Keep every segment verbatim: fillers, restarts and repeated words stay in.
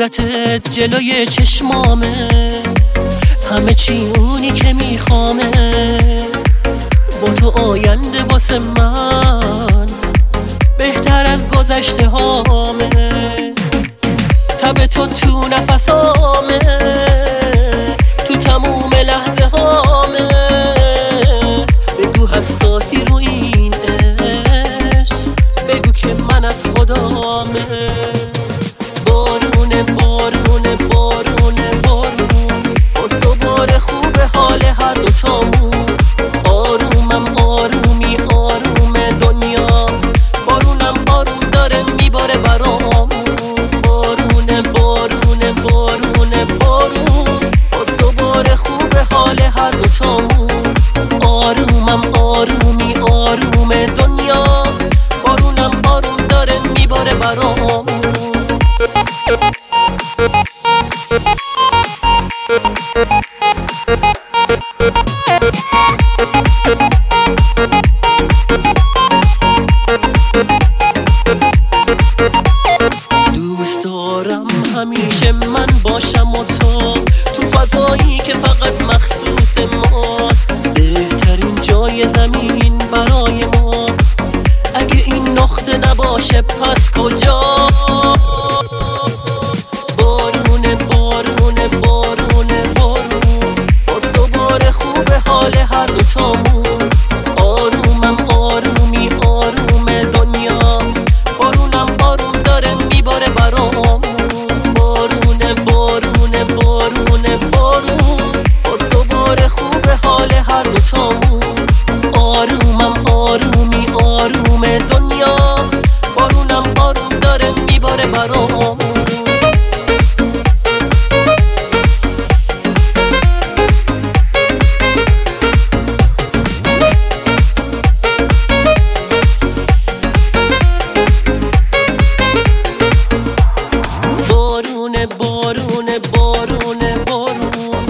صورتت جلوی چشمامه، همه چی اونی که میخوامه. با تو آینده واسه من بهتر از گذشته هامه. تب تو تو نفسامه، تو تموم لحظه هامه. بگو حساسی رو این عشق، بگو که من از خدامه. بارونه بارونه بارونه بارون، باز دوباره خوبه حال هر دوتامون. آرومم آرومی آروم دنیا، بارونم آروم داره میباره برامون. بارونه بارونه بارونه بارون، باز دوباره خوبه حال هر دوتامون. آرومم آرومی آروم دنیا، بارونم آروم داره میباره برامون. دوست دارم همیشه من باشم و تو تو فضایی که فقط مخصوص ماست. بهترین جای زمین برای ما، اگه این نقطه نباشه پس کجا؟ بارونه بارونه بارونه بارون، باز دوباره خوبه حال هر دوتامون. آرومم آرومی آروم دنیا، بارونم آروم داره میباره برامون. بارونه بارونه بارونه بارون، باز دوباره خوبه حال هر دوتامون. آرومم آرومی آروم دنیا، بارونم آروم داره میباره برامون. بارونه بارونه بارونه بارون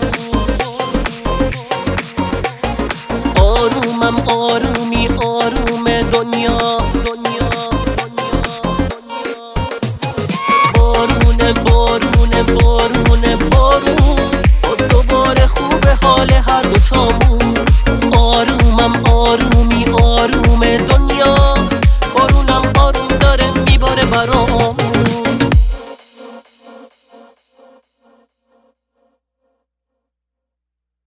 آرومم آرومی آروم دنیا دنیا بارونه بارونه بارونه بارون، باز دوباره خوبه حال هر دوتامون.